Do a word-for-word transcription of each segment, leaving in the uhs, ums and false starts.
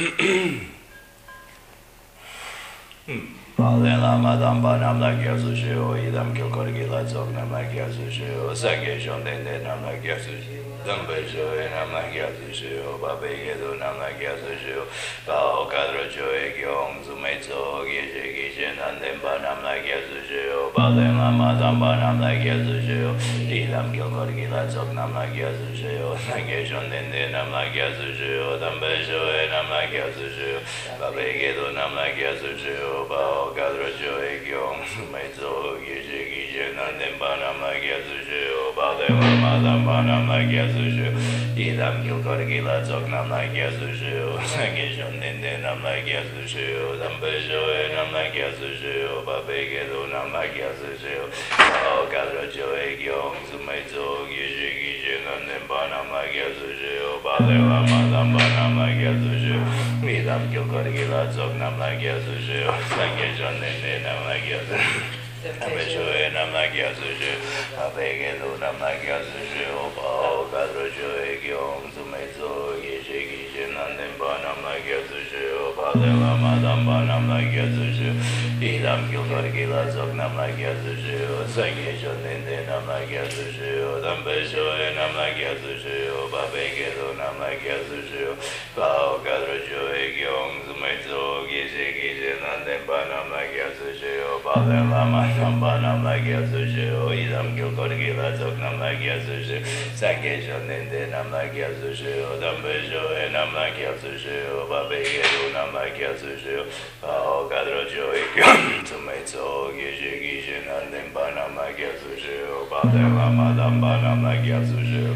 Lama Damba Nam La Gyasushio, Idam Kilkorgila Zog Nam La Gyasushio, Sake Shondende Nam La Gyasushio, Dambesho Nam La Gyasushio, Babegedo Nam La Gyasushio, Bao Kadrocho Ekyong, Zumetso, Gishe Gishe Nandemba Nam La Gyasushio, Balen Lama Damba Nam La Gyasushio, Idam Kilkorgila Zog Nam La Gyasushio, Sake Shondende Nam La Gyasushio, Dambesho Nam La Gyasushio, Babegedo Nam La Gyasushio, Bao Kadrocho Ekyong, Zumetso, Gishe Gishe Nandemba Nam La Gyasushio, Balen Lama Damba Nam La Gyasushio, Idam Kilkorgila Zog Nam La Gyasushio, Sake Shondende Nam La Gyasushio, Dambesho Nam La Gyasushio, Babegedo Nam La Gyasushio, Bao Kadrocho Ekyong, Zumetso, Gishe Gishe Nandemba Nam La Gyasushio, Balen Lama Damba Nam La Gyasushio, Idam Kilkorgila Zog Nam La Gyasushio, Sake Shondende Nam La Gyasushio, Dambesho Nam La Gyasushio, Babegedo Nam La Gyasushio, Bao Kadrocho Ekyong, Zumetso, Gishe Gishe Nandemba Nam La Gyasushio, Balen Lama Damba Nam La Gyasushio, Idam Kilkorgila Zog Nam La Gyasushio, Sake Shondende Nam La Gyasushio, Dambesho Nam La Gyasushio, Babegedo Nam La Gyasushio, Bao Kadrocho Ekyong, Zumetso, Gishe Gishe Nandemba Nam La Gyasushio, Balen Lama Damba Nam La Gyasushio, Idam Kilkorgila Zog Nam La Gyasushio, Sake Shondende Nam La Gyasushio, Dambesho Nam La Gyasushio, Babegedo Nam La Gyasushio, Bao Kadrocho Ekyong, Zumetso, Gishe Gishe Nandemba Nam La Gyasushio, Balen Lama Damba Nam La Gyasushio,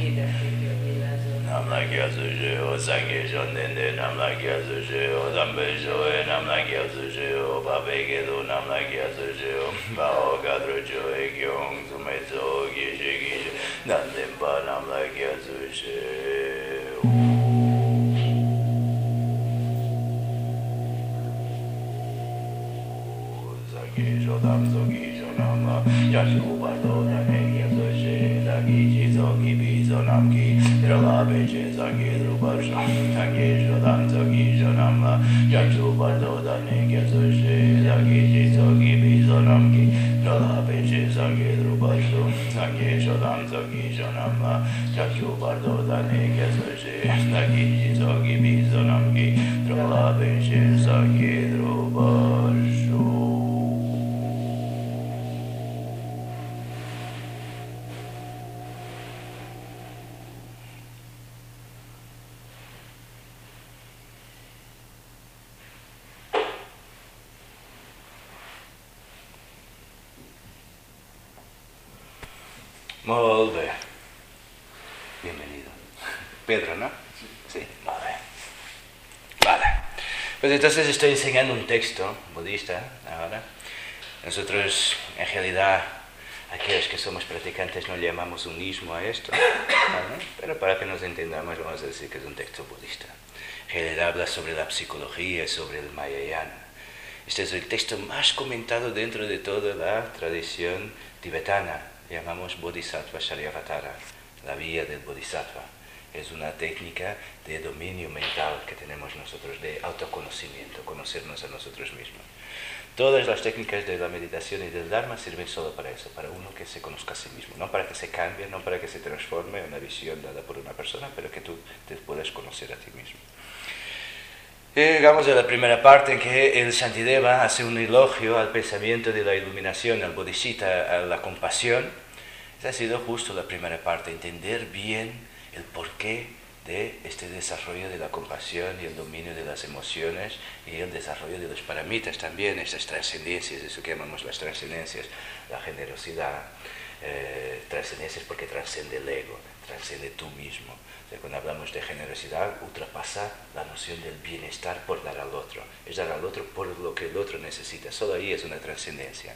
Nam La Gyasushio, Sake Shondende Nam La Gyasushio, Dambesho Nam La Gyasushio, Babegedo Nam La Gyasushio, Bao Kadrocho Ekyong, Zumetso, Gishe Gishe Nandemba Nam La Gyasushio. Sake Shodam Zogi Shonam Yashu Bardo Dane Gyasushi, Dagi Jizo Gibizo Namki, Drala Beche Sake Drubarsha, Sake Shodam Zogi Shonam Yashu Bardo Dane Gyasushi, Dagi Jizo Gibizo Namki, Drala Beche Sake Drubarsha, Sake Shodam Zogi Shonam Yashu Bardo Dane Gyasushi, Dagi Jizo Gibizo Namki, Drala Beche Sake Drubarsha. Molt bé. Bienvenido. Pedro, ¿no? Sí, vale. Vale. Pues entonces estoy enseñando un texto budista ahora. Nosotros, en realidad, aquellos que somos practicantes no llamamos unismo a esto, ¿vale? Pero para que nos entendamos vamos a decir que es un texto budista. En realidad habla sobre la psicología, sobre el Mahayana. Este es el texto más comentado dentro de toda la tradición tibetana. Llamamos Bodhisattva Charyavatara, la vía del Bodhisattva. Es una técnica de dominio mental que tenemos nosotros, de autoconocimiento, conocernos a nosotros mismos. Todas las técnicas de la meditación y del Dharma sirven solo para eso, para uno que se conozca a sí mismo, no para que se cambie, no para que se transforme en una visión dada por una persona, pero que tú te puedas conocer a ti mismo. Y llegamos a la primera parte en que el Shantideva hace un elogio al pensamiento de la iluminación, al Bodhisattva, a la compasión. Esa ha sido justo la primera parte, entender bien el porqué de este desarrollo de la compasión y el dominio de las emociones y el desarrollo de los paramitas también, estas trascendencias, eso que llamamos las trascendencias, la generosidad, eh, trascendencias porque trasciende el ego, trasciende tú mismo. O sea, cuando hablamos de generosidad, ultrapasa la noción del bienestar por dar al otro. Es dar al otro por lo que el otro necesita. Solo ahí es una trascendencia.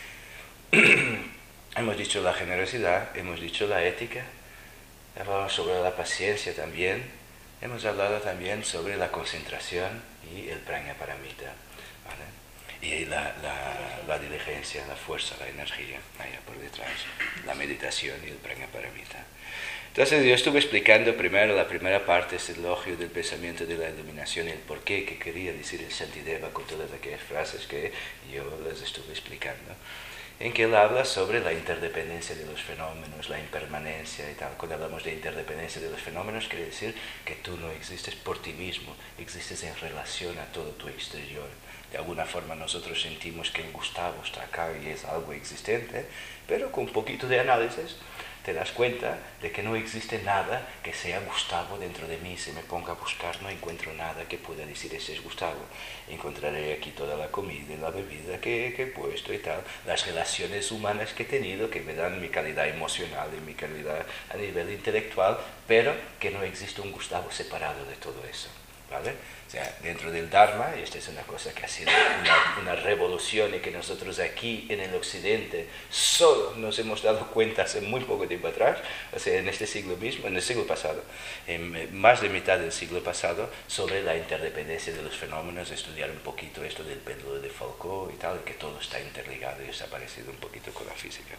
Hemos dicho la generosidad, hemos dicho la ética, hablamos sobre la paciencia también, hemos hablado también sobre la concentración y el prajnaparamita, ¿vale? y la, la, la diligencia, la fuerza, la energía, allá por detrás, la meditación y el prajnaparamita. Entonces yo estuve explicando primero la primera parte, ese elogio del pensamiento de la iluminación y el porqué que quería decir el Shantideva con todas aquellas frases que yo les estuve explicando, en que él habla sobre la interdependencia de los fenómenos, la impermanencia y tal. Cuando hablamos de interdependencia de los fenómenos, quiere decir que tú no existes por ti mismo, existes en relación a todo tu exterior. De alguna forma nosotros sentimos que el Gustavo está acá y es algo existente, pero con un poquito de análisis te das cuenta de que no existe nada que sea Gustavo dentro de mí. Si me pongo a buscar no encuentro nada que pueda decir ese es Gustavo. Encontraré aquí toda la comida y la bebida que, que he puesto y tal, las relaciones humanas que he tenido que me dan mi calidad emocional y mi calidad a nivel intelectual, pero que no existe un Gustavo separado de todo eso, ¿vale? O sea, dentro del Dharma, y esta es una cosa que ha sido una, una revolución y que nosotros aquí en el Occidente solo nos hemos dado cuenta hace muy poco tiempo atrás, o sea, en este siglo mismo, en el siglo pasado, en más de mitad del siglo pasado, sobre la interdependencia de los fenómenos, estudiar un poquito esto del péndulo de Foucault y tal, que todo está interligado y se ha parecido un poquito con la física.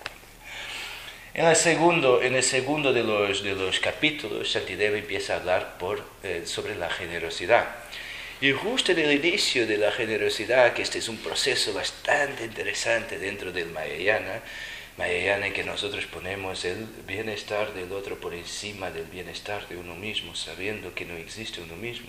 En el segundo, en el segundo de, los, de los capítulos, Shantideva empieza a hablar por, eh, sobre la generosidad. Y justo en el inicio de la generosidad, que este es un proceso bastante interesante dentro del Mahayana, Mahayana en que nosotros ponemos el bienestar del otro por encima del bienestar de uno mismo, sabiendo que no existe uno mismo.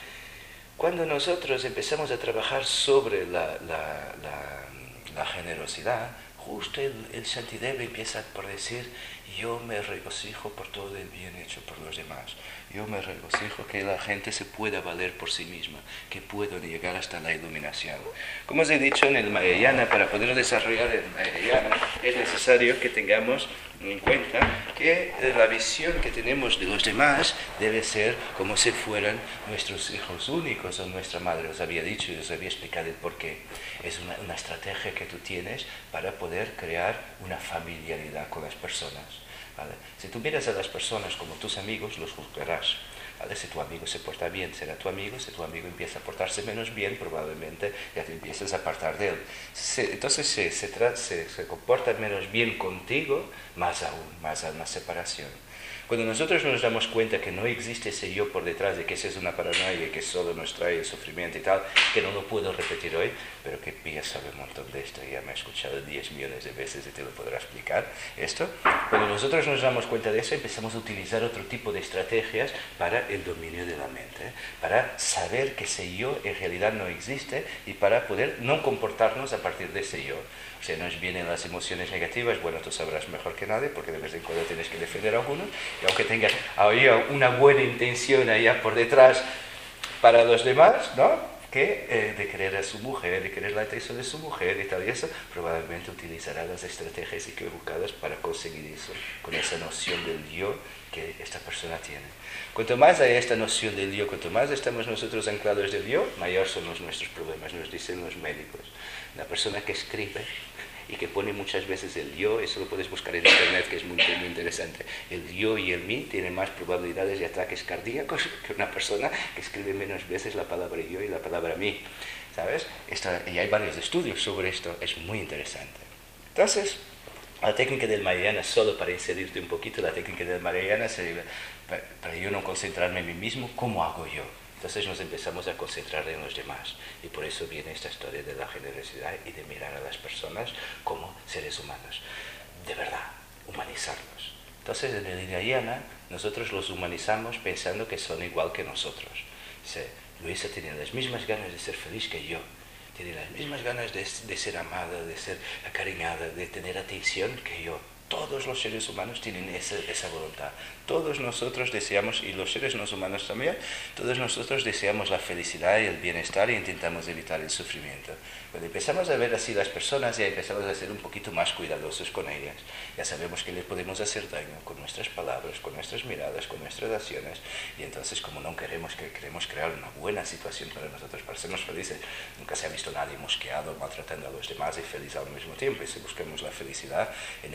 Cuando nosotros empezamos a trabajar sobre la, la, la, la generosidad, justo el, el Shantideva empieza por decir, yo me regocijo por todo el bien hecho por los demás. Yo me regocijo que la gente se pueda valer por sí misma, que puedan llegar hasta la iluminación. Como os he dicho, en el Mahayana, para poder desarrollar el Mahayana, es necesario que tengamos en cuenta que la visión que tenemos de los demás debe ser como si fueran nuestros hijos únicos o nuestra madre. Os había dicho y os había explicado el porqué. Es una, una estrategia que tú tienes para poder crear una familiaridad con las personas, ¿vale? Si tú miras a las personas como tus amigos, los juzgarás, ¿vale? Si tu amigo se porta bien, será tu amigo. Si tu amigo empieza a portarse menos bien, probablemente ya te empiezas a apartar de él. Se, entonces se, se, se, se comporta menos bien contigo, más aún, más a una separación. Cuando nosotros nos damos cuenta que no existe ese yo por detrás, de que esa es una paranoia y que solo nos trae el sufrimiento y tal, que no lo puedo repetir hoy, pero que Pia sabe un montón de esto, ya me ha escuchado diez millones de veces y te lo podrá explicar esto. Cuando nosotros nos damos cuenta de eso, empezamos a utilizar otro tipo de estrategias para el dominio de la mente, para saber que ese yo en realidad no existe y para poder no comportarnos a partir de ese yo. O sea, nos vienen las emociones negativas, bueno, tú sabrás mejor que nadie, porque de vez en cuando tienes que defender a algunos, y aunque tengas una buena intención allá por detrás para los demás, ¿no? Que eh, de querer a su mujer, de querer la atención de su mujer y tal y eso, probablemente utilizará las estrategias equivocadas para conseguir eso, con esa noción del yo que esta persona tiene. Cuanto más hay esta noción del yo, cuanto más estamos nosotros anclados del yo, mayor son los nuestros problemas, nos dicen los médicos. La persona que escribe y que pone muchas veces el yo, eso lo puedes buscar en internet, que es muy, muy interesante. El yo y el mí tienen más probabilidades de ataques cardíacos que una persona que escribe menos veces la palabra yo y la palabra mí, ¿sabes? Esta, y hay varios estudios sobre esto, es muy interesante. Entonces, la técnica del Mahayana, solo para inserirte un poquito, la técnica del Mahayana sería, para, para yo no concentrarme en mí mismo, ¿cómo hago yo? Entonces nos empezamos a concentrar en los demás y por eso viene esta historia de la generosidad y de mirar a las personas como seres humanos, de verdad, humanizarlos. Entonces en el Hinayana nosotros los humanizamos pensando que son igual que nosotros. O sea, Luisa tiene las mismas ganas de ser feliz que yo, tiene las mismas ganas de, de ser amada, de ser acariñada, de tener atención que yo. Todos los seres humanos tienen esa, esa voluntad. Todos nosotros deseamos, y los seres no humanos también, todos nosotros deseamos la felicidad y el bienestar e intentamos evitar el sufrimiento. Cuando empezamos a ver así las personas, ya empezamos a ser un poquito más cuidadosos con ellas. Ya sabemos que les podemos hacer daño con nuestras palabras, con nuestras miradas, con nuestras acciones. Y entonces, como no queremos, que queremos crear una buena situación para nosotros, para sernos felices, nunca se ha visto nadie mosqueado, maltratando a los demás y feliz al mismo tiempo. Y si buscamos la felicidad en el Hinayana,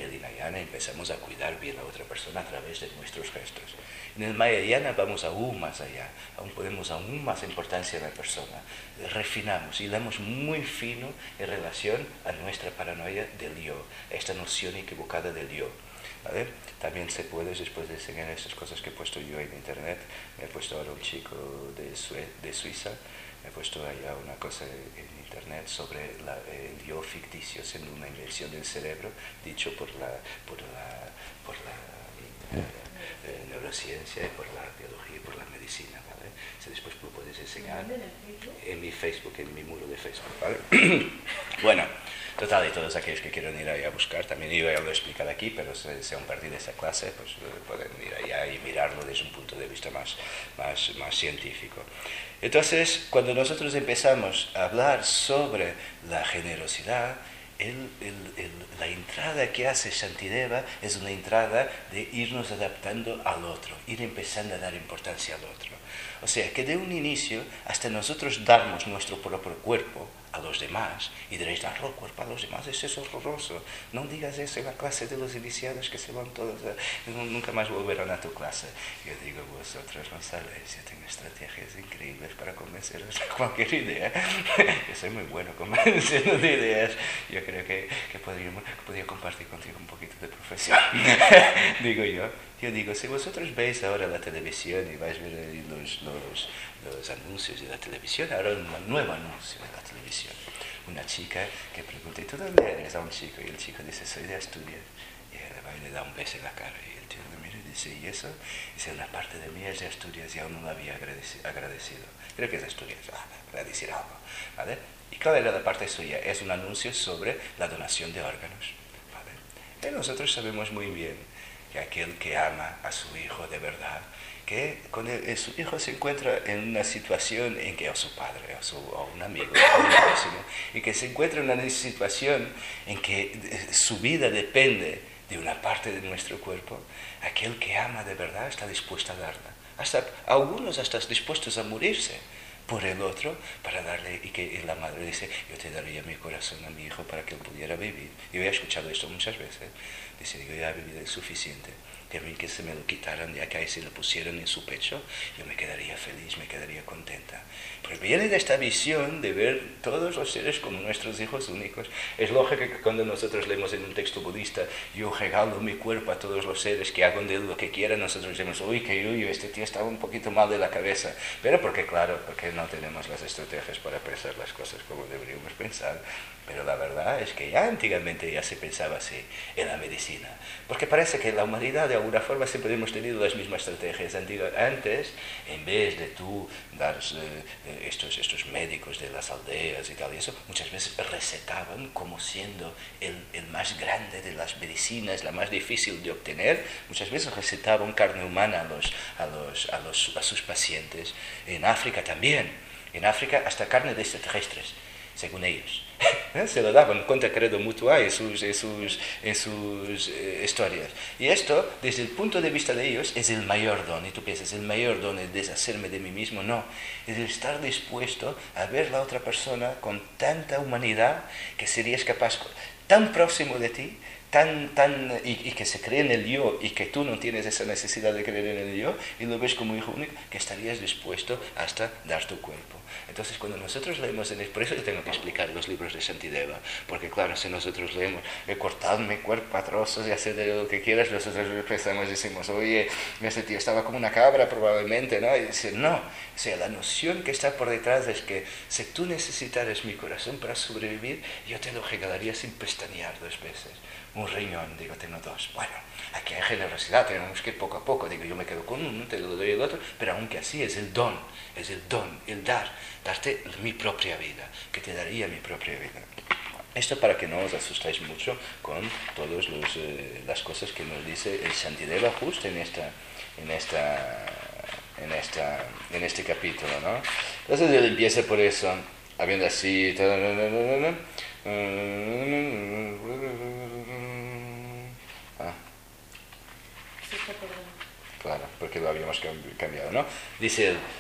Mahayana empezamos a cuidar bien a otra persona a través de nuestros gestos. En el Mahayana vamos aún más allá, aún ponemos aún más importancia a la persona, refinamos y damos muy fino en relación a nuestra paranoia del yo, a esta noción equivocada del yo. ¿Vale? También se puede, después de enseñar estas cosas que he puesto yo en internet, me he puesto ahora un chico de, Sue de Suiza, me he puesto allá una cosa en internet sobre la, el yo ficticio siendo una invención del cerebro, dicho por la, por la, por la eh, eh, neurociencia, por la biología y por la medicina. ¿Vale? Si después lo puedes enseñar en mi Facebook, en mi muro de Facebook. ¿Vale? Bueno. Total, y todos aquellos que quieran ir ahí a buscar, también yo ya lo he explicado aquí, pero si se han perdido esa clase, pues pueden ir allá y mirarlo desde un punto de vista más, más, más científico. Entonces, cuando nosotros empezamos a hablar sobre la generosidad, el, el, el, la entrada que hace Shantideva es una entrada de irnos adaptando al otro, ir empezando a dar importancia al otro. O sea, que de un inicio, hasta nosotros darnos nuestro propio cuerpo a los demás, y diréis, dar el cuerpo a los demás, eso es horroroso. No digas eso en la clase de los iniciados que se van todos, a, nunca más volverán a tu clase. Yo digo, vosotros no sabéis, yo tengo estrategias increíbles para convenceros de cualquier idea. Yo soy muy bueno convenciendo de ideas. Yo creo que, que podría, podría compartir contigo un poquito de profesión. Digo yo. Yo digo, si vosotros veis ahora la televisión y vais a ver los, los, los anuncios de la televisión, ahora un nuevo anuncio de la televisión. Una chica que pregunta, ¿y tú dónde eres? A un chico, y el chico dice, soy de Asturias. Y él va y le da un beso en la cara, y el tío le mira y dice, ¿y eso? Dice, una parte de mí es de Asturias y aún no lo había agradecido. Creo que es de Asturias, ah, para decir algo, ¿vale? ¿Y cuál era la parte suya? Es un anuncio sobre la donación de órganos, ¿vale? Y nosotros sabemos muy bien que aquel que ama a su hijo de verdad, que con el, su hijo se encuentra en una situación en que o su padre o, su, o un amigo o un próximo, y que se encuentra en una situación en que su vida depende de una parte de nuestro cuerpo, aquel que ama de verdad está dispuesto a darla. Hasta, algunos hasta dispuestos a morirse por el otro para darle, y que la madre dice, yo te daría mi corazón a mi hijo para que él pudiera vivir. Yo he escuchado esto muchas veces. Dice, yo ya he vivido suficiente, que a mí que se me lo quitaran de acá y se lo pusieran en su pecho, yo me quedaría feliz, me quedaría contenta. Pues viene de esta visión de ver todos los seres como nuestros hijos únicos. Es lógico que cuando nosotros leemos en un texto budista, yo regalo mi cuerpo a todos los seres que hagan de él lo que quieran, nosotros decimos, uy, que uy, este tío estaba un poquito mal de la cabeza. Pero porque, claro, porque no tenemos las estrategias para pensar las cosas como deberíamos pensar. Pero la verdad es que ya antiguamente ya se pensaba así en la medicina. Porque parece que la humanidad de alguna forma siempre hemos tenido las mismas estrategias. Antes, en vez de tú dar eh, estos, estos médicos de las aldeas y tal y eso, muchas veces recetaban como siendo el, el más grande de las medicinas, la más difícil de obtener. Muchas veces recetaban carne humana a, los, a, los, a, los, a sus pacientes. En África también. En África hasta carne de extraterrestres, según ellos. Se lo daban contra credo mutuo en sus, en sus, en sus eh, historias. Y esto, desde el punto de vista de ellos, es el mayor don. Y tú piensas, el mayor don es deshacerme de mí mismo. No, es el estar dispuesto a ver a la otra persona con tanta humanidad que serías capaz, tan próximo de ti, tan, tan, y, y que se cree en el yo, y que tú no tienes esa necesidad de creer en el yo, y lo ves como hijo único, que estarías dispuesto hasta dar tu cuerpo. Entonces, cuando nosotros leemos, en el, por eso yo tengo que explicar los libros de Shantideva, porque claro, si nosotros leemos, he cortado mi cuerpo a trozos y hacer lo que quieras, nosotros pensamos y decimos, oye, ese tío estaba como una cabra probablemente, ¿no? Y dice, no, o sea, la noción que está por detrás es que si tú necesitaras mi corazón para sobrevivir, yo te lo regalaría sin pestañear dos veces. Un riñón, digo, tengo dos. Bueno, aquí hay generosidad, tenemos que ir poco a poco. Digo, yo me quedo con uno, te lo doy el otro, pero aunque así es el don, es el don, el dar, darte mi propia vida, que te daría mi propia vida. Esto para que no os asustéis mucho con todas eh, las cosas que nos dice el Shantideva justo en esta, en esta, en esta, en este capítulo, ¿no? Entonces él empieza por eso, habiendo así, Ah. Claro, porque lo habíamos cambiado, ¿no? Dice él,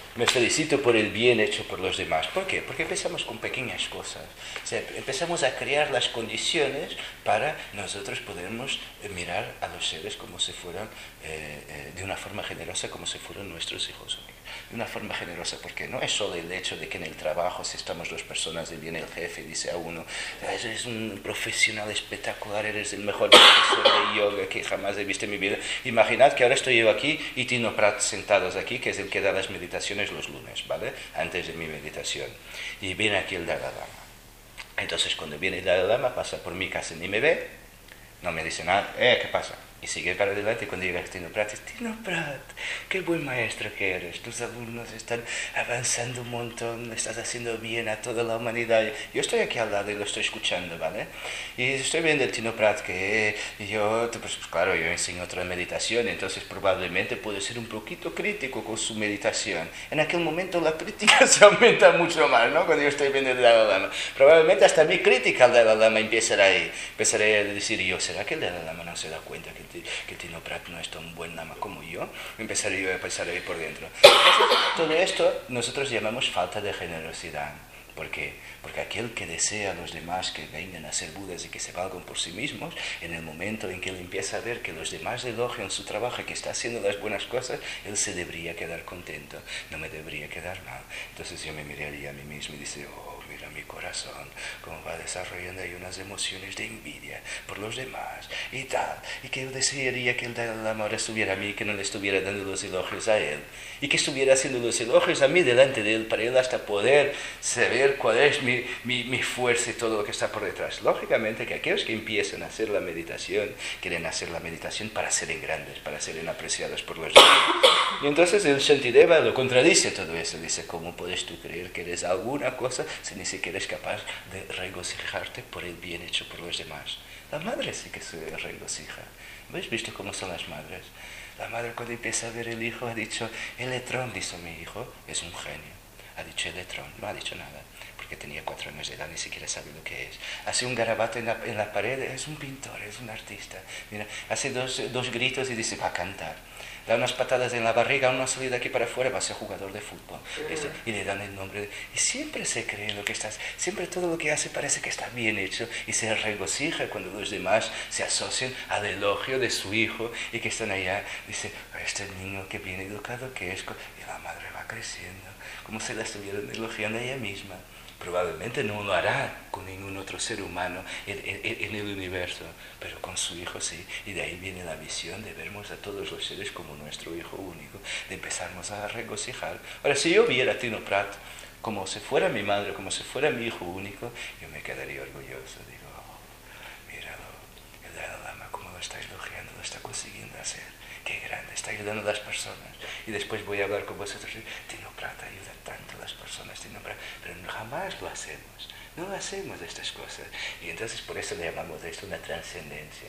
Me felicito por el bien hecho por los demás. ¿Por qué? Porque empezamos con pequeñas cosas. O sea, empezamos a crear las condiciones para nosotros podermos mirar a los seres como si fueran, eh, eh, de una forma generosa, como si fueran nuestros hijos únicos. De una forma generosa, porque no es solo el hecho de que en el trabajo, si estamos dos personas, y viene el jefe y dice a uno, eres un profesional espectacular, eres el mejor profesor de yoga que jamás he visto en mi vida. Imaginad que ahora estoy yo aquí y Tino Prat sentados aquí, que es el que da las meditaciones los lunes, ¿vale? Antes de mi meditación. Y viene aquí el Dalai Lama. Entonces cuando viene el Dalai Lama pasa por mi casa, ni me ve, no me dice nada, eh, ¿qué pasa? Y sigue para adelante y cuando llega Tino Prat, dice, Tino Prat, qué buen maestro que eres, tus alumnos están avanzando un montón, estás haciendo bien a toda la humanidad. Yo estoy aquí al lado y lo estoy escuchando, ¿vale? Y estoy viendo el Tino Prat que yo, pues claro, yo enseño otra meditación, entonces probablemente puedo ser un poquito crítico con su meditación. En aquel momento la crítica se aumenta mucho más, ¿no? Cuando yo estoy viendo el Dalai Lama. Probablemente hasta mi crítica al Dalai Lama empezará ahí. Empezaré a decir yo, ¿será que el Dalai Lama no se da cuenta que que Tino Prat no es tan buen lama como yo? Empezaría a pensar ahí por dentro. Entonces, todo esto nosotros llamamos falta de generosidad. ¿Por qué? Porque aquel que desea a los demás que vengan a ser budas y que se valgan por sí mismos, en el momento en que él empieza a ver que los demás elogian su trabajo y que está haciendo las buenas cosas, él se debería quedar contento, no me debería quedar mal. Entonces yo me miraría a mí mismo y dice, oh, mira mi corazón, cómo va desarrollando ahí unas emociones de envidia por los demás y tal, y que yo desearía que el Dalai Lama ahora estuviera a mí, que no le estuviera dando los elogios a él, y que estuviera haciendo los elogios a mí delante de él, para él hasta poder saber cuál es mi, mi, mi fuerza y todo lo que está por detrás. Lógicamente que aquellos que empiezan a hacer la meditación, quieren hacer la meditación para ser en grandes, para ser en apreciados por los demás. Y entonces el Shantideva lo contradice todo eso, dice, ¿cómo puedes tú creer que eres alguna cosa si ni siquiera eres capaz de regocijarte por el bien hecho por los demás? La madre sí que se regocija. ¿Habéis visto cómo son las madres? La madre cuando empieza a ver el hijo ha dicho, el letrón, dice mi hijo, es un genio. Ha dicho el letrón, no ha dicho nada, porque tenía cuatro años de edad, ni siquiera sabe lo que es. Hace un garabato en la, en la pared, es un pintor, es un artista. Mira, hace dos, dos gritos y dice, va a cantar. Da unas patadas en la barriga, a una salida aquí para afuera, va a ser jugador de fútbol. Este, y le dan el nombre. De, y siempre se cree en lo que estás, siempre todo lo que hace parece que está bien hecho y se regocija cuando los demás se asocian al elogio de su hijo y que están allá. Dice, este niño que bien educado que es. Y la madre va creciendo, como si la estuvieran elogiando a ella misma. Probablemente no lo hará con ningún otro ser humano en, en, en el universo, pero con su hijo sí. Y de ahí viene la visión de vernos a todos los seres como nuestro hijo único, de empezarnos a regocijar. Ahora, si yo viera a Tino Prat como si fuera mi madre, como si fuera mi hijo único, yo me quedaría orgulloso. Digo, oh, míralo, el Dalai Lama, cómo lo está elogiando, lo está consiguiendo hacer. Qué grande, está ayudando a las personas. Y después voy a hablar con vosotros. Tino Prat ayuda tanto a las personas, Tino Prat, pero jamás lo hacemos. No lo hacemos de estas cosas. Y entonces por eso le llamamos de esto una trascendencia.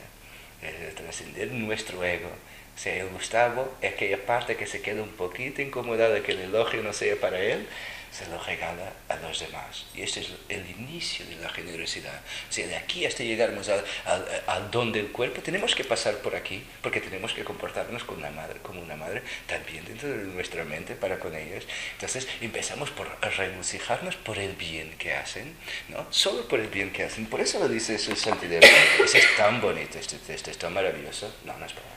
Es trascender nuestro ego. O sea, el Gustavo, aquella parte que se queda un poquito incomodada que el elogio no sea para él, se lo regala a los demás. Y este es el inicio de la generosidad. O sea, de aquí hasta llegarnos al, al, al don del cuerpo, tenemos que pasar por aquí, porque tenemos que comportarnos como una madre, como una madre también dentro de nuestra mente para con ellos. Entonces empezamos por regocijarnos por el bien que hacen, ¿no? Solo por el bien que hacen. Por eso lo dice su santidad. Eso es tan bonito, este texto es tan maravilloso. No, no es para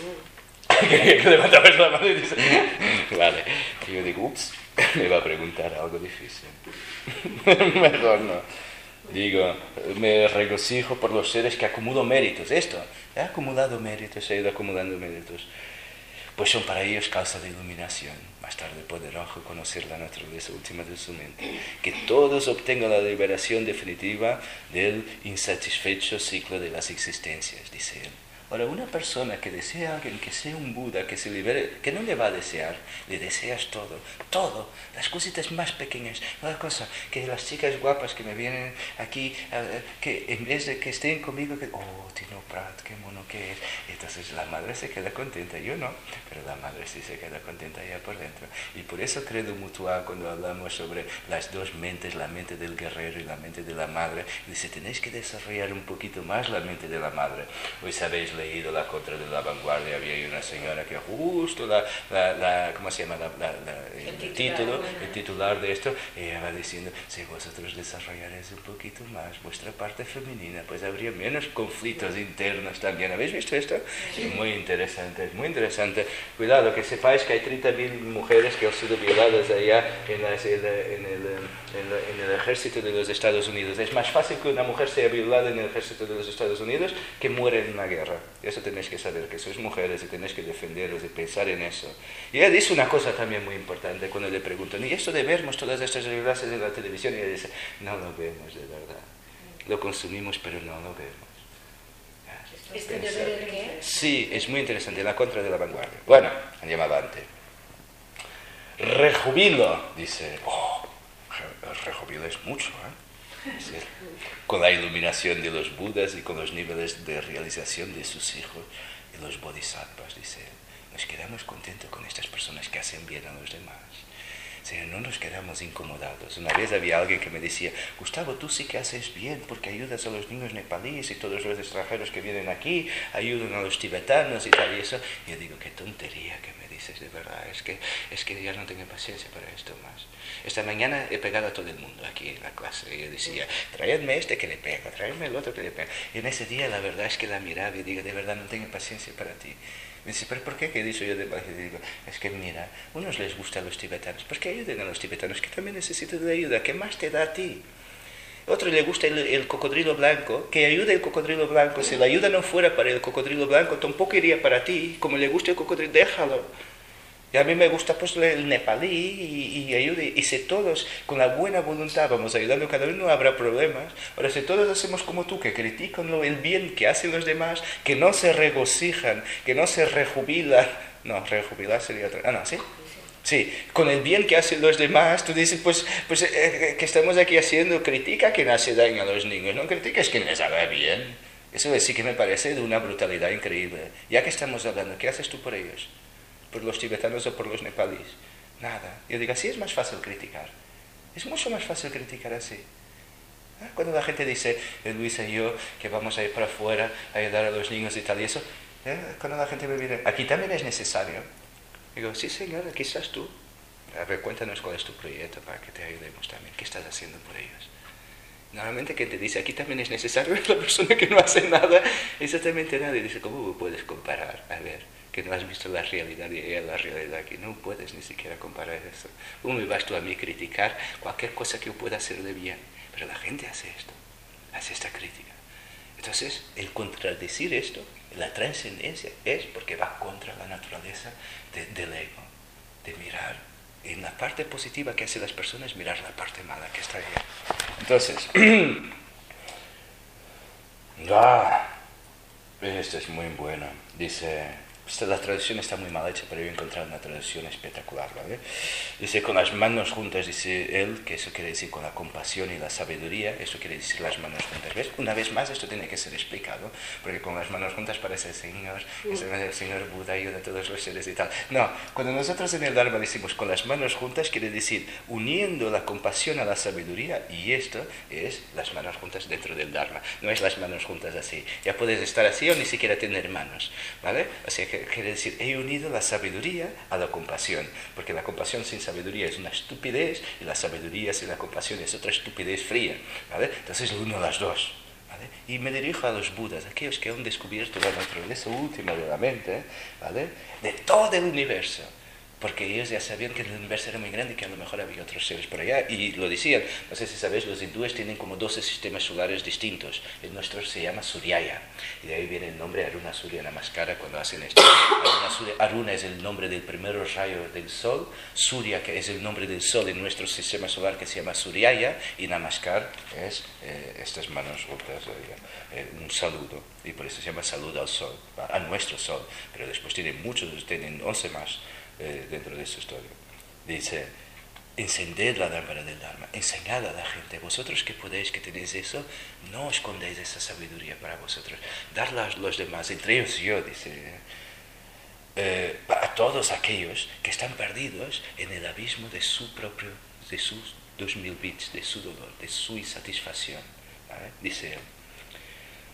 que levantabas la mano y dices, vale. Y yo digo, ups, me va a preguntar algo difícil. Mejor no. Digo, me regocijo por los seres que acumulo méritos. Esto, he acumulado méritos, he ido acumulando méritos. Pues son para ellos causa de iluminación. Más tarde podrán conocer la naturaleza última de su mente. Que todos obtengan la liberación definitiva del insatisfecho ciclo de las existencias, dice él. Ahora, una persona que desea a alguien que sea un Buda, que se libere, que no le va a desear, le deseas todo, todo, las cositas más pequeñas, una cosa, que las chicas guapas que me vienen aquí, uh, que en vez de que estén conmigo, que, oh, Tino Prat, qué mono que es, entonces la madre se queda contenta, yo no, pero la madre sí se queda contenta allá por dentro. Y por eso credo mutual, cuando hablamos sobre las dos mentes, la mente del guerrero y la mente de la madre, dice, tenéis que desarrollar un poquito más la mente de la madre. Hoy sabéis, leído La Contra de la Vanguardia, había una señora que justo la, la, la ¿cómo se llama? La, la, la, el, el título, el titular de esto, ella va diciendo, si vosotros desarrollaréis un poquito más vuestra parte femenina, pues habría menos conflictos internos también. ¿Habéis visto esto? Sí. Muy interesante, es muy interesante. Cuidado, que sepáis que hay treinta mil mujeres que han sido violadas allá en, las, en, el, en, el, en el ejército de los Estados Unidos. Es más fácil que una mujer sea violada en el ejército de los Estados Unidos que muere en una guerra. Eso tenéis que saber, que sois mujeres y tenéis que defenderos y pensar en eso. Y ella dice una cosa también muy importante cuando le preguntan, ¿y esto de vernos todas estas desgracias en la televisión? Y ella dice, no lo vemos de verdad. Lo consumimos, pero no lo vemos. ¿Este deber de qué? Sí, es muy interesante, La Contra de la Vanguardia. Bueno, andiamo avanti. Rejubilo, dice, oh, rejubilo es mucho, ¿eh? Sí. Con la iluminación de los Budas y con los niveles de realización de sus hijos y los bodhisattvas, dice, nos quedamos contentos con estas personas que hacen bien a los demás. O sea, no nos quedamos incomodados. Una vez había alguien que me decía, Gustavo, tú sí que haces bien porque ayudas a los niños nepalíes y todos los extranjeros que vienen aquí, ayudan a los tibetanos y tal y eso. Y yo digo, qué tontería que me dices, de verdad, es que, es que ya no tengo paciencia para esto más. Esta mañana he pegado a todo el mundo aquí en la clase. Y yo decía, traedme este que le pega, traedme el otro que le pega. Y en ese día la verdad es que la miraba y digo, de verdad no tengo paciencia para ti. Me dice, ¿pero por qué? ¿Qué he dicho yo de mal? Y digo, es que mira, unos les gusta a los tibetanos, pues que ayuden a los tibetanos, que también necesitan de ayuda, ¿qué más te da a ti? Otro le gusta el, el cocodrilo blanco, que ayude el cocodrilo blanco, si la ayuda no fuera para el cocodrilo blanco, tampoco iría para ti, como le gusta el cocodrilo, déjalo. Y a mí me gusta pues el nepalí y, y ayude, y si todos con la buena voluntad vamos ayudando a cada uno, no habrá problemas. Ahora, si todos hacemos como tú, que critican lo, el bien que hacen los demás, que no se regocijan, que no se rejubilan, no, rejubilar sería otra, ah, no, ¿sí? Sí, con el bien que hacen los demás, tú dices, pues, pues eh, que estamos aquí haciendo, critica a quien hace daño a los niños, no criticas a quien les haga bien. Eso sí que me parece de una brutalidad increíble. Ya que estamos hablando, ¿qué haces tú por ellos? ¿Por los tibetanos o por los nepalíes? Nada. Yo digo, así es más fácil criticar. Es mucho más fácil criticar así. Cuando la gente dice, eh, Luisa y yo, que vamos a ir para afuera a ayudar a los niños y tal y eso, ¿eh? Cuando la gente me viene, aquí también es necesario. Digo, sí señor, aquí estás tú. A ver, cuéntanos cuál es tu proyecto para que te ayudemos también. ¿Qué estás haciendo por ellos? Normalmente quien te dice, aquí también es necesario, es la persona que no hace nada, exactamente nada. Y dice, ¿cómo puedes comparar? A ver, que no has visto la realidad y ella la realidad, que no puedes ni siquiera comparar eso. ¿Cómo me vas tú a mí criticar cualquier cosa que yo pueda hacer de bien? Pero la gente hace esto, hace esta crítica. Entonces, el contradecir esto, la trascendencia, es porque va contra la naturaleza de, del ego, de mirar en la parte positiva que hacen las personas, mirar la parte mala que está ahí. Entonces, ah, esto es muy bueno. Dice, la traducción está muy mal hecha, pero yo he encontrado una traducción espectacular, ¿vale? Dice, con las manos juntas, dice él, que eso quiere decir con la compasión y la sabiduría, eso quiere decir las manos juntas. ¿Ves? Una vez más, esto tiene que ser explicado, porque con las manos juntas parece el Señor, el Señor Buda ayuda a todos los seres y tal. No, cuando nosotros en el Dharma decimos con las manos juntas, quiere decir uniendo la compasión a la sabiduría, y esto es las manos juntas dentro del Dharma. No es las manos juntas así. Ya puedes estar así o ni siquiera tener manos, ¿vale? O sea que quiere decir, he unido la sabiduría a la compasión, porque la compasión sin sabiduría es una estupidez, y la sabiduría sin la compasión es otra estupidez fría, ¿vale? Entonces uno las dos, ¿vale? Y me dirijo a los Budas, aquellos que han descubierto la naturaleza última de la mente, ¿vale? De todo el universo, porque ellos ya sabían que el universo era muy grande y que a lo mejor había otros seres por allá, y lo decían. No sé si sabéis, los hindúes tienen como doce sistemas solares distintos. El nuestro se llama Suryaya, y de ahí viene el nombre Aruna Surya Namaskara cuando hacen esto. Aruna, Surya, Aruna es el nombre del primer rayo del sol, Surya, que es el nombre del sol en nuestro sistema solar, que se llama Suryaya, y Namaskar es eh, estas manos juntas, eh, un saludo, y por eso se llama saludo al sol, a nuestro sol, pero después tienen muchos, tienen once más Eh, dentro de su historia. Dice, encended la lámpara del Dharma, enseñad a la gente, vosotros que podéis, que tenéis eso, no escondéis esa sabiduría para vosotros, darla a los demás, entre ellos yo, dice, eh, a todos aquellos que están perdidos en el abismo de su propio, de sus dos mil bits, de su dolor, de su insatisfacción, ¿vale? Dice él.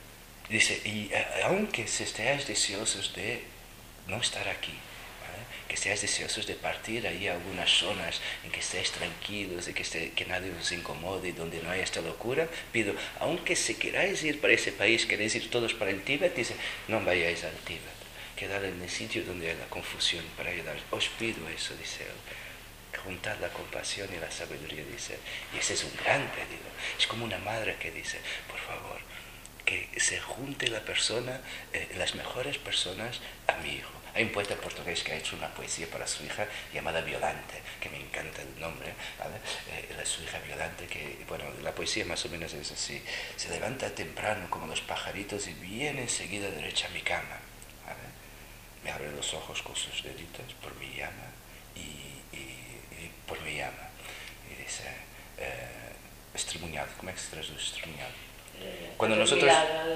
Dice, y a, aunque se estéis deseosos de no estar aquí, que estéis deseosos de partir ahí a algunas zonas en que estéis tranquilos, de que, esté, que nadie os incomode, donde no haya esta locura, pido, aunque si queráis ir para ese país, queréis ir todos para el Tíbet, dice, no vayáis al Tíbet, quedad en el sitio donde hay la confusión para ayudar. Os pido eso, dice él, juntar la compasión y la sabiduría, dice. Y ese es un gran pedido. Es como una madre que dice, por favor, que se junte la persona, eh, las mejores personas a mi hijo. Hay un poeta portugués que ha hecho una poesía para su hija llamada Violante, que me encanta el nombre, ¿vale? Eh, su hija Violante, que, bueno, la poesía más o menos es así. Se levanta temprano como los pajaritos y viene enseguida derecha a mi cama, ¿vale? Me abre los ojos con sus deditos, por mi llama, y, y, y por mi llama. Y dice, eh, estrimuñado, ¿cómo es que se traduce estrimuñado? Cuando nosotros,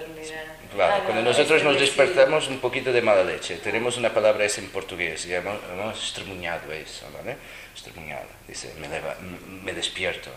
claro, cuando nosotros nos despertamos un poquito de mala leche, tenemos una palabra esa en portugués, llamamos estremuñado eso, ¿vale? Estremuñado, dice, me, leva, me despierto.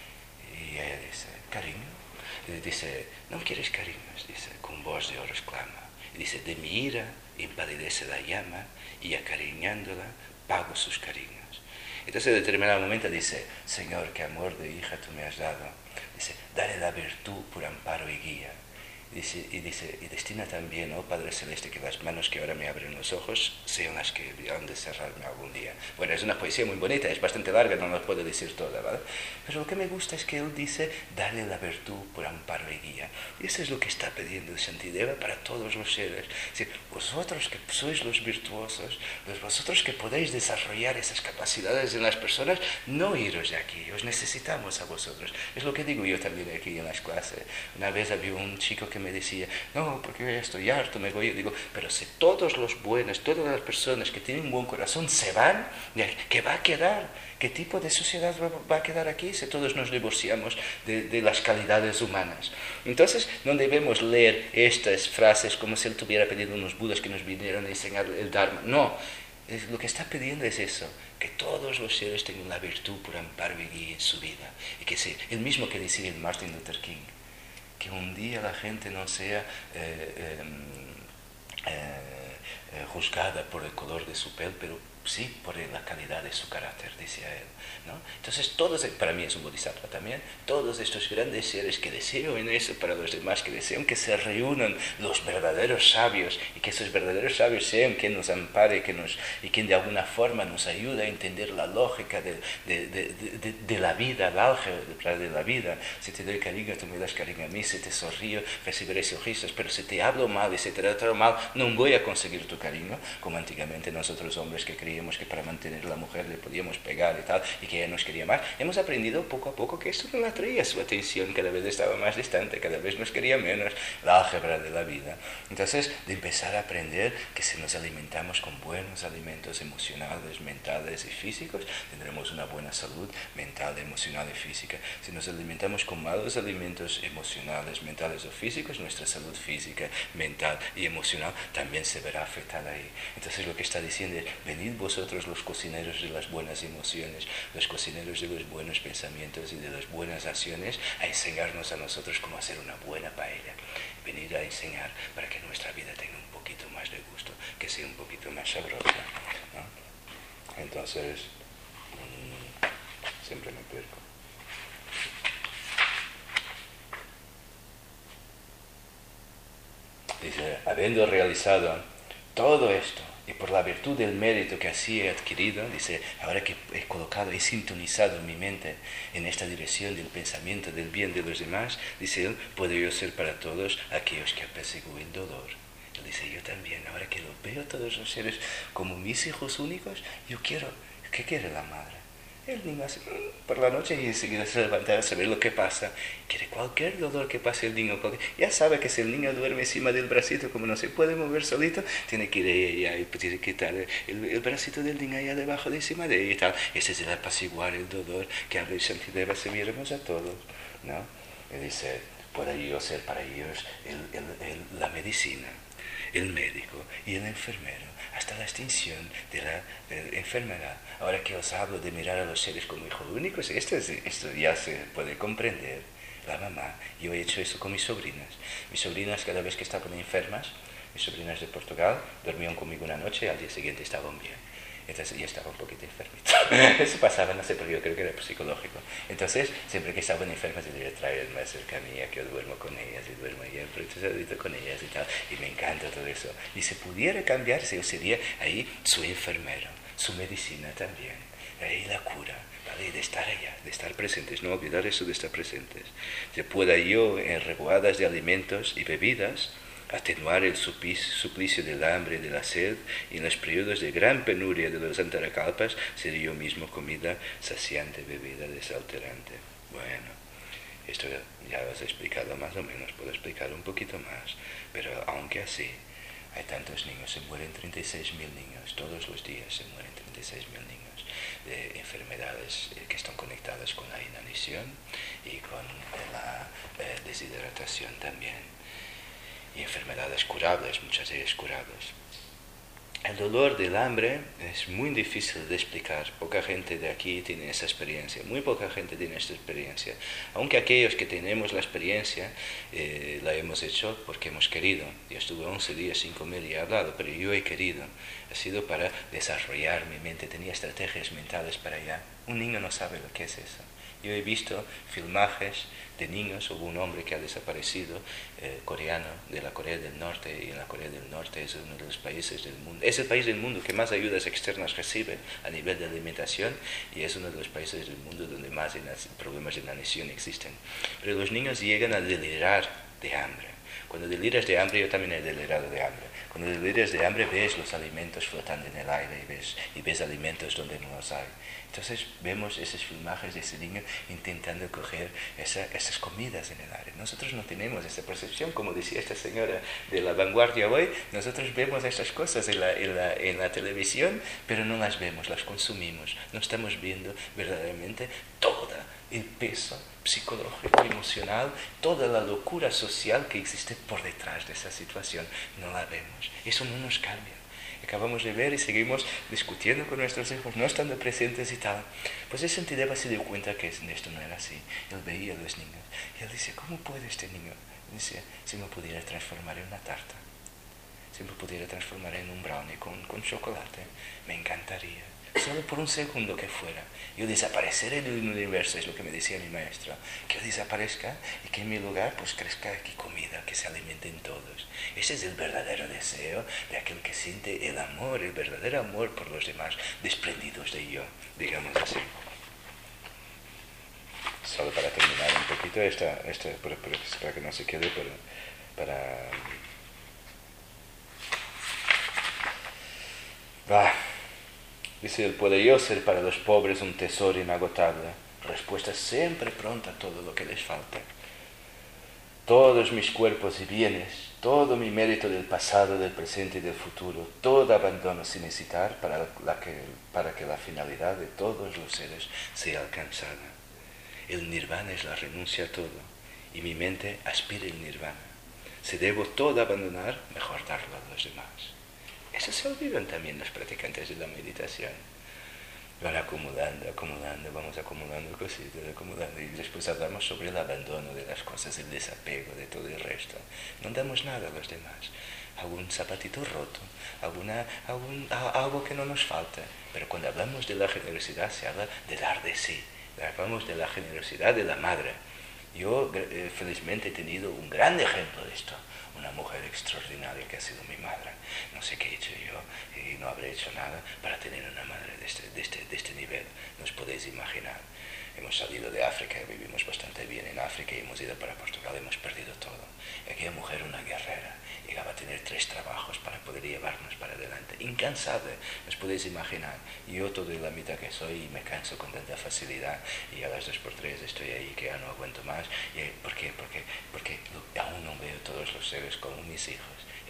Y ella dice, cariño. Y dice, no quieres cariños, dice, con voz de oro exclama. Y dice, de mi ira empalidece la llama y acariñándola pago sus cariños. Entonces en determinado momento dice, Señor, qué amor de hija tú me has dado. Dice, dale la virtud por amparo y guía. Dice, y dice, y destina también, oh Padre Celeste, que las manos que ahora me abren los ojos sean las que han de cerrarme algún día. Bueno, es una poesía muy bonita, es bastante larga, no la puedo decir toda, ¿vale? Pero lo que me gusta es que él dice, dale la virtud por amparo y guía. Y eso es lo que está pidiendo el Shantideva para todos los seres. Es decir, vosotros que sois los virtuosos, vosotros que podéis desarrollar esas capacidades en las personas, no iros de aquí, os necesitamos a vosotros. Es lo que digo yo también aquí en las clases. Una vez había un chico que me decía, no, porque yo ya estoy harto, me voy. Yo digo, pero si todos los buenos, todas las personas que tienen un buen corazón se van, ¿qué va a quedar? ¿Qué tipo de sociedad va a quedar aquí si todos nos divorciamos de, de las calidades humanas? Entonces, no debemos leer estas frases como si él tuviera pedido unos budas que nos vinieran a enseñar el Dharma. No, es, lo que está pidiendo es eso, que todos los seres tengan la virtud por amparo y guía en su vida. Y que sea el mismo que decía el Martin Luther King, que un día la gente no sea eh, eh, eh, juzgada por el color de su piel, pero sí por la calidad de su carácter, decía él, ¿no? Entonces, todos, para mí es un bodhisattva también, todos estos grandes seres que deseo en eso para los demás, que desean que se reúnan los verdaderos sabios y que esos verdaderos sabios sean quien nos ampare que nos, y quien de alguna forma nos ayude a entender la lógica de, de, de, de, de la vida, el álgebra de la vida. Si te doy cariño, tú me das cariño a mí, si te sonrío, recibiré sonrisas, pero si te hablo mal y si te trato mal, no voy a conseguir tu cariño, como antiguamente nosotros hombres que creíamos que para mantener a la mujer le podíamos pegar y tal, y que ella nos quería más. Hemos aprendido poco a poco que esto no la traía su atención, cada vez estaba más distante, cada vez nos quería menos, la álgebra de la vida. Entonces, de empezar a aprender que si nos alimentamos con buenos alimentos emocionales, mentales y físicos, tendremos una buena salud mental, emocional y física. Si nos alimentamos con malos alimentos emocionales, mentales o físicos, nuestra salud física, mental y emocional también se verá afectada ahí. Entonces, lo que está diciendo es, venid vosotros los cocineros de las buenas emociones, los cocineros de los buenos pensamientos y de las buenas acciones, a enseñarnos a nosotros cómo hacer una buena paella. Venid a enseñar para que nuestra vida tenga un poquito más de gusto, que sea un poquito más sabrosa, ¿no? Entonces, mmm, siempre me perco. Dice, habiendo realizado todo esto, y por la virtud del mérito que así he adquirido, dice, ahora que he colocado, he sintonizado mi mente en esta dirección del pensamiento del bien de los demás, dice él, puedo yo ser para todos aquellos que apacigúen el dolor. Él dice, yo también, ahora que lo veo todos los seres como mis hijos únicos, yo quiero, ¿qué quiere la madre? El niño hace por la noche y enseguida se levanta a saber lo que pasa. Quiere cualquier dolor que pase el niño. Ya sabe que si el niño duerme encima del bracito, como no se puede mover solito, tiene que ir allá y tiene que quitar el, el bracito del niño allá debajo de encima de ella y tal. Ese es el apaciguar el dolor que habla el Shantideva si viéramos a todos, ¿no? Y dice, pueda yo ser para ellos el, el, el, la medicina, el médico y el enfermero, hasta la extinción de la eh, enfermedad. Ahora que os hablo de mirar a los seres como hijos únicos, esto, es, esto ya se puede comprender. la mamá. Yo he hecho eso con mis sobrinas. Mis sobrinas, cada vez que estaban enfermas, mis sobrinas de Portugal, dormían conmigo una noche y al día siguiente estaban bien. Entonces yo estaba un poquito enfermito. Eso pasaba, no sé, porque yo creo que era psicológico. Entonces, siempre que estaban enfermas, yo debía traerme cerca mía, que yo duermo con ellas y duermo siempre, entonces con ellas y tal. Y me encanta todo eso. Y si pudiera cambiarse, yo sería ahí su enfermero, su medicina también. Ahí la cura, ¿vale? De estar allá, de estar presentes, no olvidar eso de estar presentes. Se pueda yo, en reguadas de alimentos y bebidas, atenuar el suplicio del hambre y de la sed, y en los periodos de gran penuria de los antarakalpas ser yo mismo comida saciante, bebida desalterante. Bueno, esto ya os he explicado más o menos, puedo explicar un poquito más, pero aunque así, hay tantos niños, se mueren treinta y seis mil niños, todos los días se mueren treinta y seis mil niños de enfermedades que están conectadas con la inanición y con la eh, deshidratación también. Y enfermedades curables, muchas de ellas curables. El dolor del hambre es muy difícil de explicar. Poca gente de aquí tiene esa experiencia, muy poca gente tiene esta experiencia. Aunque aquellos que tenemos la experiencia, eh, la hemos hecho porque hemos querido. Yo estuve once días sin comer y he hablado, pero yo he querido. Ha sido para desarrollar mi mente, tenía estrategias mentales para allá. Un niño no sabe lo que es eso. Yo he visto filmajes de niños, hubo un hombre que ha desaparecido, eh, coreano, de la Corea del Norte, y en la Corea del Norte es uno de los países del mundo, es el país del mundo que más ayudas externas recibe a nivel de alimentación, y es uno de los países del mundo donde más problemas de inanición existen. Pero los niños llegan a delirar de hambre. Cuando deliras de hambre, yo también he delirado de hambre. Cuando deliras de hambre, ves los alimentos flotando en el aire y ves, y ves alimentos donde no los hay. Entonces vemos esos filmajes de ese niño intentando coger esa, esas comidas en el aire. Nosotros no tenemos esa percepción, como decía esta señora de La Vanguardia hoy. Nosotros vemos estas cosas en la, en la, en la televisión, pero no las vemos, las consumimos. No estamos viendo verdaderamente todo el peso psicológico, emocional, toda la locura social que existe por detrás de esa situación. No la vemos. Eso no nos cambia. Acabamos de ver y seguimos discutiendo con nuestros hijos, no estando presentes y tal. Pues el Santideva se dio cuenta que esto no era así. Él veía a los niños y él dice, ¿cómo puede este niño? Dice, si me pudiera transformar en una tarta, si me pudiera transformar en un brownie con, con chocolate, me encantaría. Solo por un segundo que fuera. Yo desapareceré del universo, es lo que me decía mi maestro. Que yo desaparezca y que en mi lugar pues crezca aquí comida, que se alimenten todos. Ese es el verdadero deseo de aquel que siente el amor, el verdadero amor por los demás, desprendidos de yo, digamos así. Solo para terminar un poquito, esta, esta, para, para, para que no se quede, para... para va. Dice, ¿puede yo ser para los pobres un tesoro inagotable? Respuesta siempre pronta a todo lo que les falta. Todos mis cuerpos y bienes, todo mi mérito del pasado, del presente y del futuro, todo abandono sin hesitar para, la que, para que la finalidad de todos los seres sea alcanzada. El nirvana es la renuncia a todo, y mi mente aspira el nirvana. Si debo todo abandonar, mejor darlo a los demás. Eso se olvidan también los practicantes de la meditación. Van acumulando, acumulando, vamos acumulando cositas, acumulando, y después hablamos sobre el abandono de las cosas, el desapego de todo el resto. No damos nada a los demás. Algún zapatito roto, alguna, algún, algo que no nos falta. Pero cuando hablamos de la generosidad se habla de dar de sí. Hablamos de la generosidad de la madre. Yo eh, felizmente he tenido un gran ejemplo de esto. Una mujer extraordinaria que ha sido mi madre. No sé qué he hecho yo y no habré hecho nada para tener una madre de este, de este, de este nivel. No os podéis imaginar. Hemos salido de África, vivimos bastante bien en África y hemos ido para Portugal, hemos perdido todo. Y aquella mujer, una guerrera, llegaba a tener tres trabajos para poder llevarnos para adelante. Incansable, os podéis imaginar. Yo todo de la mitad que soy y me canso con tanta facilidad y a las dos por tres estoy ahí que ya no aguanto más. Y, ¿por qué? Porque, porque aún no veo todos los seres como mis hijos.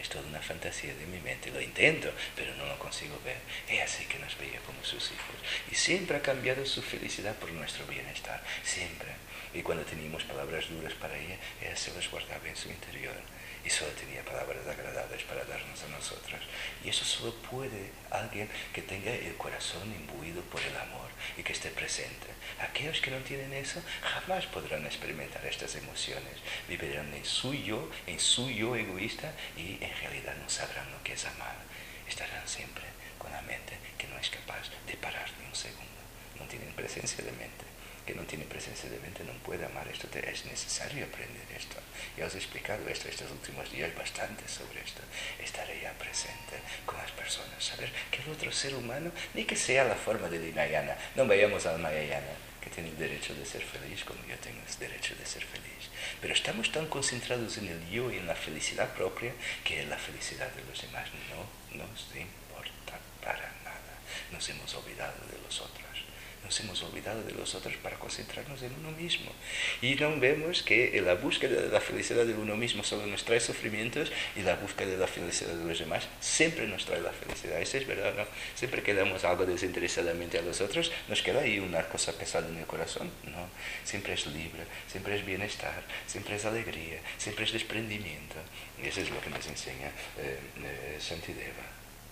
es toda una fantasía de mi mente. Lo intento, pero no lo consigo ver. Es así que nos veía como sus hijos. Y siempre ha cambiado su felicidad por nuestro bienestar. Siempre. Y cuando teníamos palabras duras para ella, ella se las guardaba en su interior. Y solo tenía palabras agradables para darnos a nosotros. Y eso solo puede alguien que tenga el corazón imbuido por el amor y que esté presente. Aquellos que no tienen eso jamás podrán experimentar estas emociones. Vivirán en su yo, en su yo egoísta y en realidad no sabrán lo que es amar. Estarán siempre con la mente que no es capaz de parar ni un segundo. No tienen presencia de mente. Que no tiene presencia de mente no puede amar. Esto te, es necesario aprender esto. Ya os he explicado esto estos últimos días bastante sobre esto. Estar ya presente con las personas, saber que el otro ser humano, ni que sea la forma de Hinayana, no vayamos al Mahayana, que tiene el derecho de ser feliz como yo tengo el derecho de ser feliz. Pero estamos tan concentrados en el yo y en la felicidad propia que la felicidad de los demás no nos importa para nada. Nos hemos olvidado de los otros. Nos hemos olvidado de los otros para concentrarnos en uno mismo. Y no vemos que la búsqueda de la felicidad de uno mismo solo nos trae sufrimientos y la búsqueda de la felicidad de los demás siempre nos trae la felicidad. Eso es verdad, ¿no? Siempre que damos algo desinteresadamente a los otros, nos queda ahí una cosa pesada en el corazón. No, siempre es libre, siempre es bienestar, siempre es alegría, siempre es desprendimiento. Y eso es lo que nos enseña eh, eh, Shantideva.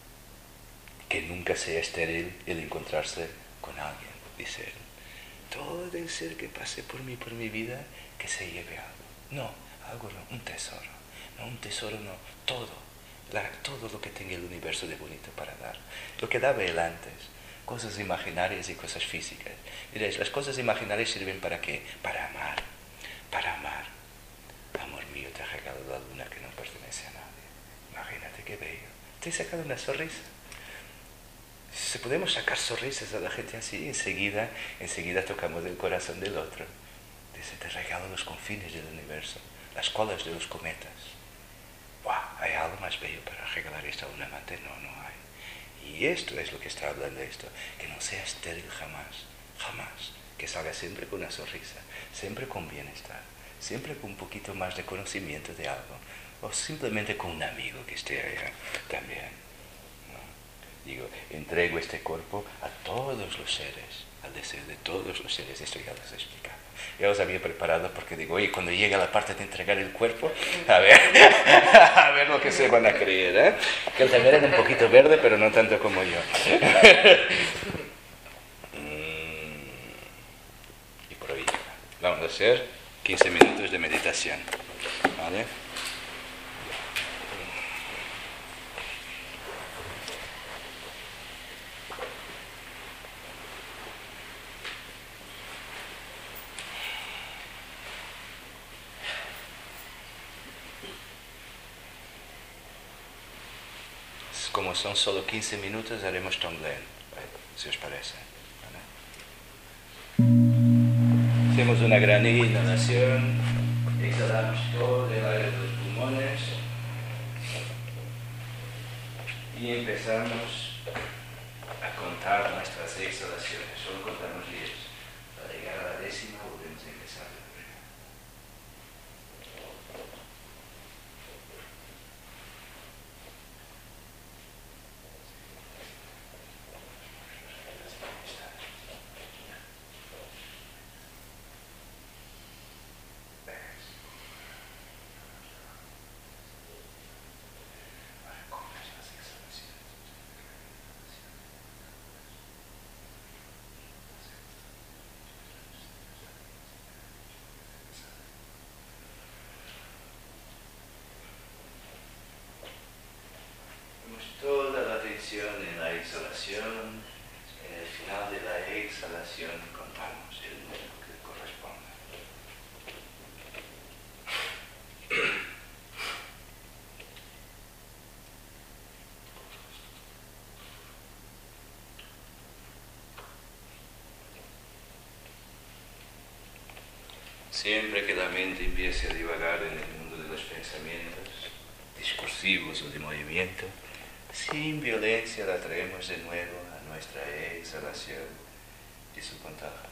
Que nunca sea estéril el encontrarse con alguien. Dice él, todo el ser que pase por mí, por mi vida, que se lleve algo. No, algo no, un tesoro. No, un tesoro no, todo. La, todo lo que tenga el universo de bonito para dar. Lo que daba él antes. Cosas imaginarias y cosas físicas. Diréis, ¿las cosas imaginarias sirven para qué? Para amar. Para amar. Amor mío, te ha regalado la luna que no pertenece a nadie. Imagínate qué bello. Te he sacado una sonrisa. Si podemos sacar sonrisas a la gente así, enseguida, enseguida tocamos el corazón del otro. Dice, te regalo los confines del universo, las colas de los cometas. ¡Wow! ¿Hay algo más bello para regalar esto a un amante? No, no hay. Y esto es lo que está hablando esto, que no sea estéril jamás, jamás. Que salga siempre con una sonrisa, siempre con bienestar, siempre con un poquito más de conocimiento de algo, o simplemente con un amigo que esté allá también. Digo, entrego este cuerpo a todos los seres, al deseo de todos los seres. Esto ya los he explicado. Ya os había preparado porque digo, oye, cuando llegue la parte de entregar el cuerpo, a ver, a ver lo que se van a creer, ¿eh? Que él también era un poquito verde, pero no tanto como yo. Y por hoy vamos a hacer quince minutos de meditación, ¿vale? Como son solo quince minutos, haremos Tonglen, si os parece. ¿Vale? Hacemos una gran inhalación, exhalamos todo el aire de los pulmones y empezamos a contar nuestras exhalaciones. Solo contamos diez. Para llegar a la décima volvemos a empezar. Toda la atención en la exhalación, en el final de la exhalación contamos el número que corresponde. Siempre que la mente empiece a divagar en el mundo de los pensamientos, discursivos o de movimiento, sin violencia la traemos de nuevo a nuestra exhalación y su contagio.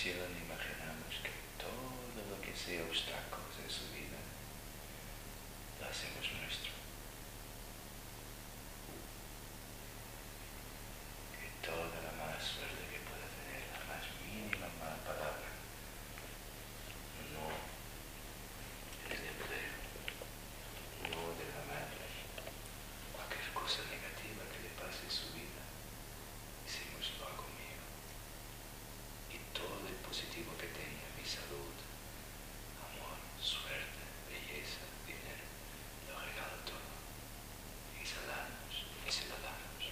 exhalación imaginamos que todo lo que sea obstáculos en su vida lo hacemos nuestro. Que toda la mala suerte que pueda tener, la más mínima mala palabra, no el empleo, no de la madre, cualquier cosa negativa que le pase en su vida, decimos lo hago mío. Y todo el positivo que tenga, mi salud, amor, suerte, belleza, dinero, lo regalo todo. Exhalamos, exhalamos.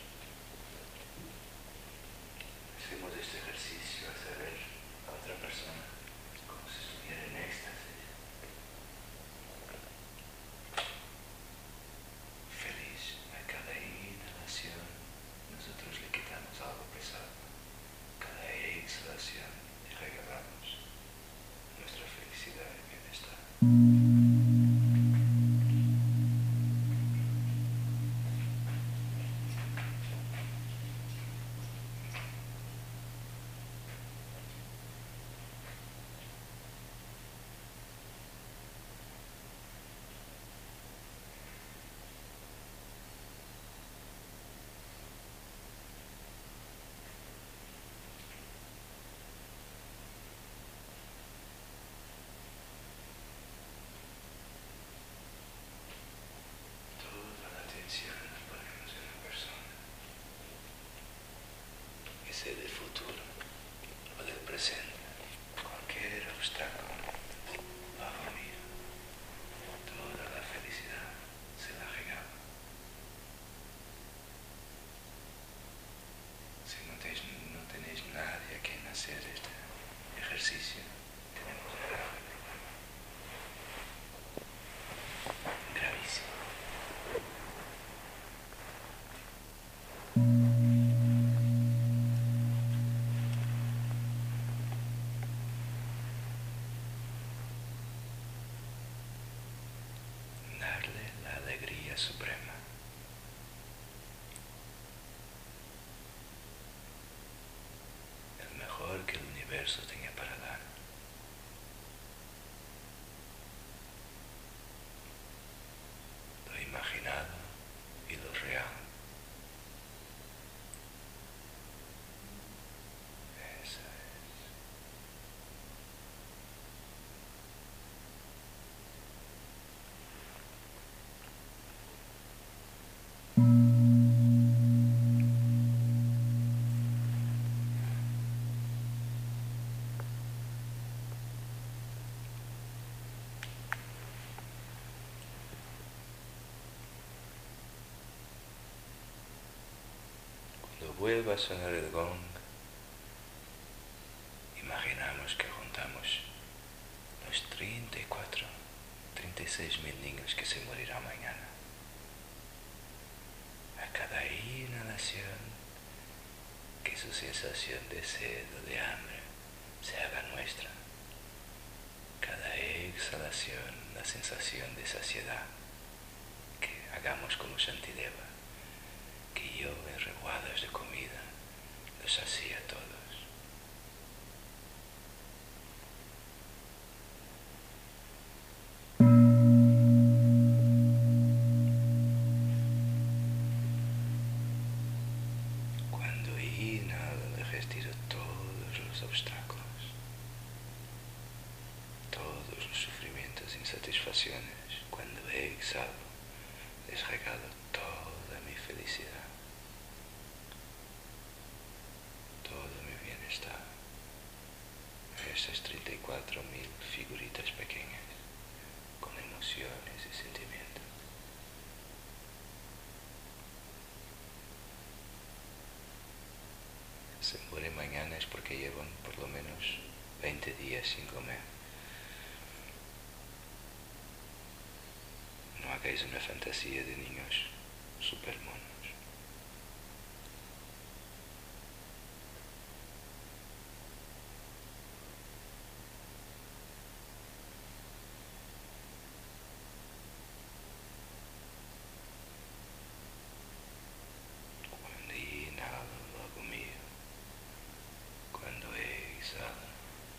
Hacemos este ejercicio hacia ver a otra persona como si estuviera en éxtasis. Feliz. A cada inhalación nosotros le quitamos algo pesado. Cada exhalación le regalamos nuestra felicidad y bienestar. Toda la atención la ponemos en la persona, que sea del futuro o del presente, cualquier obstáculo, bajo mío, toda la felicidad se la regalo. Si no tenéis, no tenéis nadie a quien hacer este ejercicio, tenemos un grave problema, gravísimo. Darle la alegría suprema. El mejor que el universo tenga para dar. Lo imaginado y lo real. Eso es. Cuando vuelva a sonar el gong, imaginamos que juntamos los treinta y cuatro, treinta y seis mil niños que se morirán mañana. A cada inhalación, que su sensación de sed o de hambre se haga nuestra. Cada exhalación, la sensación de saciedad, que hagamos como Shantideva, que yo en reguadas de comida los hacía a todos. Cuando inhalo, le retiro todos los obstáculos, todos los sufrimientos e insatisfacciones. Cuando exhalo, les regalo toda mi felicidad, todo mi bienestar. Esas treinta y cuatro mil figuritas pequeñas, con emociones y sentimientos. Se muere mañana es porque llevan por lo menos veinte días sin comer. No hagáis una fantasía de niños supermonos. Cuando inhalo, lo hago mío. Cuando exhalo,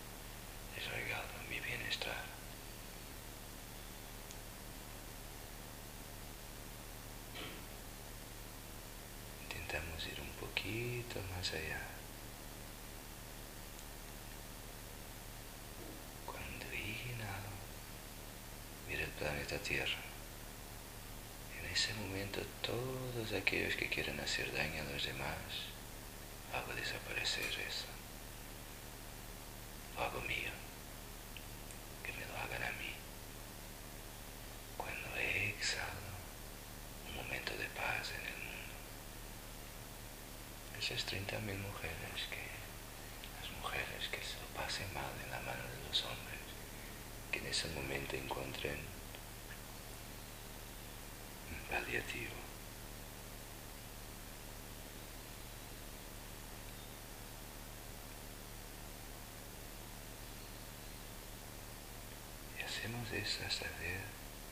poquito más allá. Cuando inhalo, mira el planeta Tierra. En ese momento todos aquellos que quieren hacer daño a los demás, hago desaparecer eso. Lo hago mío. Que me lo hagan a mí. Cuando exhalo, un momento de paz en el mundo. Esas treinta mil mujeres que, las mujeres que se lo pasen mal en la mano de los hombres, que en ese momento encuentren un paliativo. Y hacemos eso hasta ver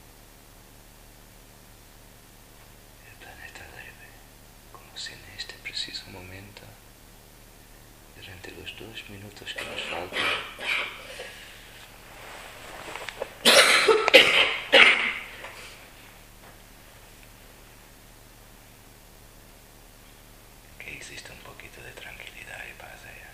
el planeta leve, como si en este preciso momento, durante los dos minutos que nos faltan, que existe un poquito de tranquilidad y paz allá.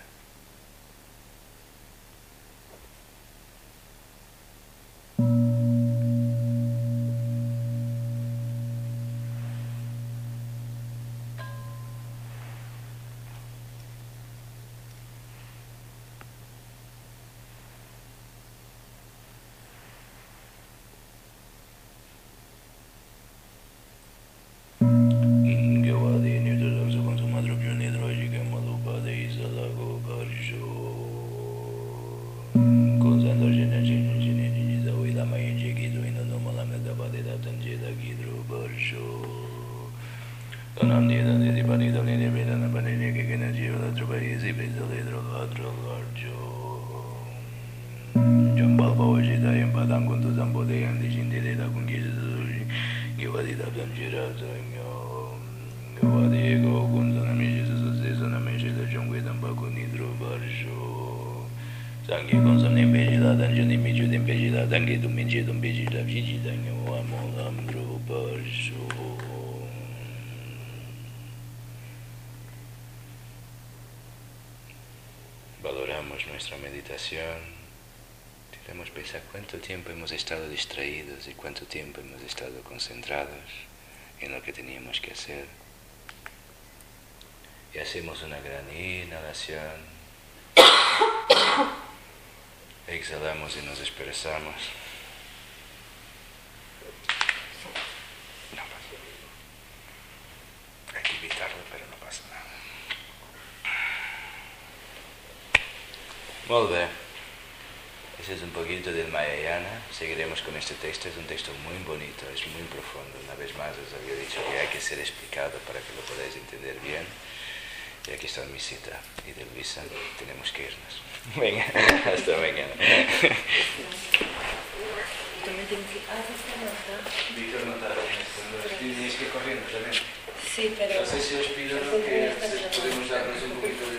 Valoramos nuestra meditación, debemos pensar cuánto tiempo hemos estado distraídos y cuánto tiempo hemos estado concentrados en lo que teníamos que hacer. Y hacemos una gran inhalación, exhalamos y nos dispersamos. No pasa nada. Hay que evitarlo, pero no pasa nada. Muy bien. Ese es un poquito del Mahayana. Seguiremos con este texto. Es un texto muy bonito, es muy profundo. Una vez más os había dicho que hay que ser explicado para que lo podáis entender bien. Y aquí está mi cita. Y de Luisa tenemos que irnos. Venga, hasta mañana. Víctor no tarda en esto. Tienes que ir corriendo también. Sí, pero... No sé si os pido que podemos darnos un poquito de